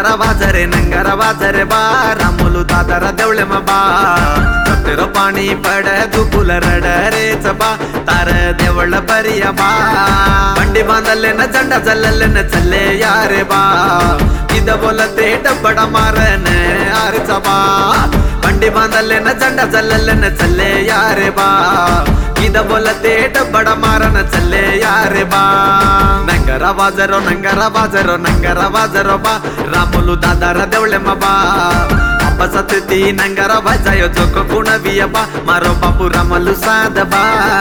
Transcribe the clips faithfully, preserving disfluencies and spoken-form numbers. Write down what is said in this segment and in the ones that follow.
नंगारा वाजरे नंगारा वाजरे बा रामुलू दादारा देवळे बा तेरो पाणी पड दुकुल रड रेच बा तार देवळ बरिया बा बंडी बांधले न झंडा जल्ले न चले यारे बा इद बोलते डबड मारन आरचा बा बंडी बांधले न झंडा जल्ले न चले यारे बा इद बोलते डबड मारन चले यारे बा नंगरा वाजरो नंगरा वाजरो नंगरा वाजरो बा रामुलू दादारा देवळे बा सती नंगरा वाजायो चोको कुणविया बा मारो बापू रामलू साध बा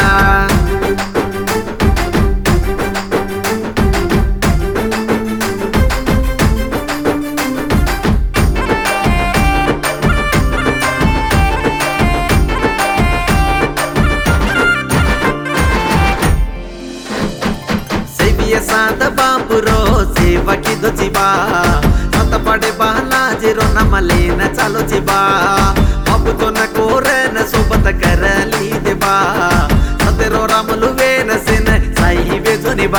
सेविया साध बापू रो सेवा की दो जीवा पड़े बहला जीरो न मले न चालो जीबा बाबू तो न कोरे न सोबत कर ली देबा सतेरो रामलू वे न सिन साई वे जोनिबा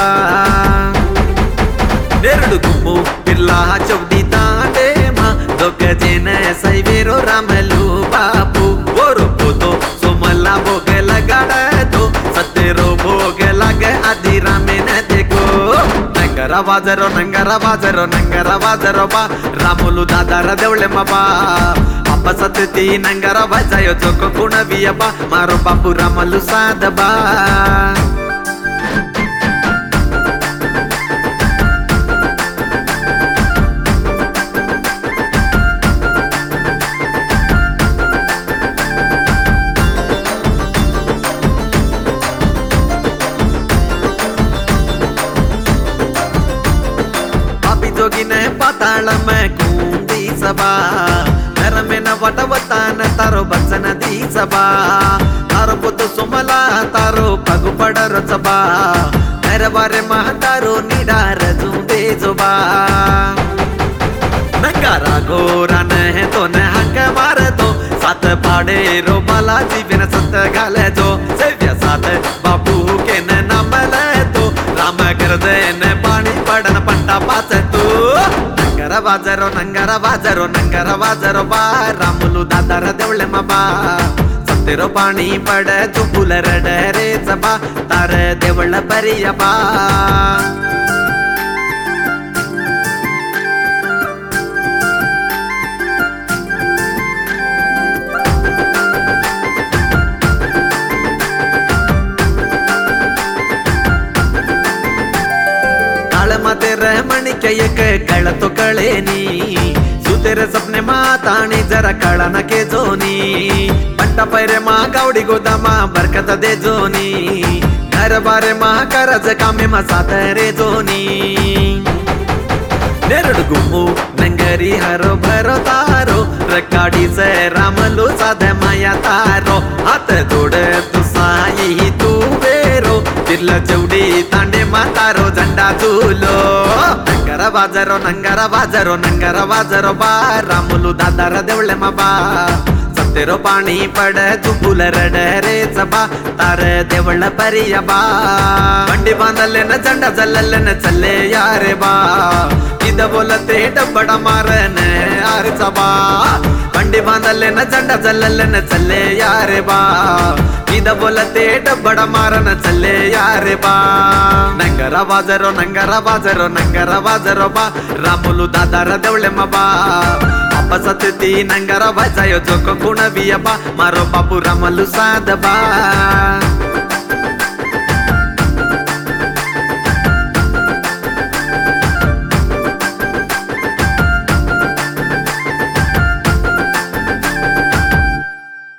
नेरडु गुम्मु पिल्ला चौदी तांडे मा दोक जेन साई वेरो रामलू बापू ओरो पुतो सोमला भोगे लगाड़ दो सतेरो भोगे लगे आदि रामे न देखो नंगरा वाजरो नंगरा वाजरो नंगरा वाजरो बा रामुलू दादारा देवळे बा अप्पा सती नंगरा वाजायो चोको कुणविया बा मारो बापू रामलू साध बा जोगिन पाताल में कूंदी सबा नर में न वटवतान तारो बचन दी सबा तारो पुत सुमला तारो पगु पडर सबा नर बारे मह तारो निडार जुंदे जोबा नंगारा गोरा न तो न हक मार दो सात पाड़े रो बाला जीवन सत गाले जो सेव्य साथ बापू के न नाम ले तो राम कर दे न पानी पड़न पंटा पास तू नंगरा वाजरो नंगरा वाजरो नंगरा वाजरो बा रामुलू दादारा देवळे बा सतेरो पाणी पड दुकुल रड रेच बा तार देवळ बरिया बा मते रहमणी के एक कळ तो कळेनी सुतेरे सपने माताणी जरा कळा न के जोनी पट्टा पैरे मा गावडी गोदामा बरकत दे जोनी घर बारे मा करज कामे मा सातरे जोनी नेरड गुम्मू नंगरी हरो भरो तारो रकाडी से रामलू साध माया तारो हात जोड तू साई तू बेरो तिरला चौडी तांडे मातारो झंडा झूलो नंगरा वाजरो नंगरा वाजरो नंगरा वाजरो बा रामुलू दादारा देवळे बा सतेरो पाणी पड दुकुल रड रेच बा तार देवळ बरिया बा बंडी बांधले न झंडा जल्ले न चले यारे बा इद बोलते डबड मारन आरचा बा बंडी बांधले न झंडा जल्ले न चले यारे बा इद बोलते डबड मारन चले यारे बा नंगरा वाजरो नंगरा वाजरो नंगरा वाजरो बा रामुलू दादारा देवळे बा अप्पा सती नंगरा वाजायो चोको कुणविया बा मारो बापू रामलू साध बा।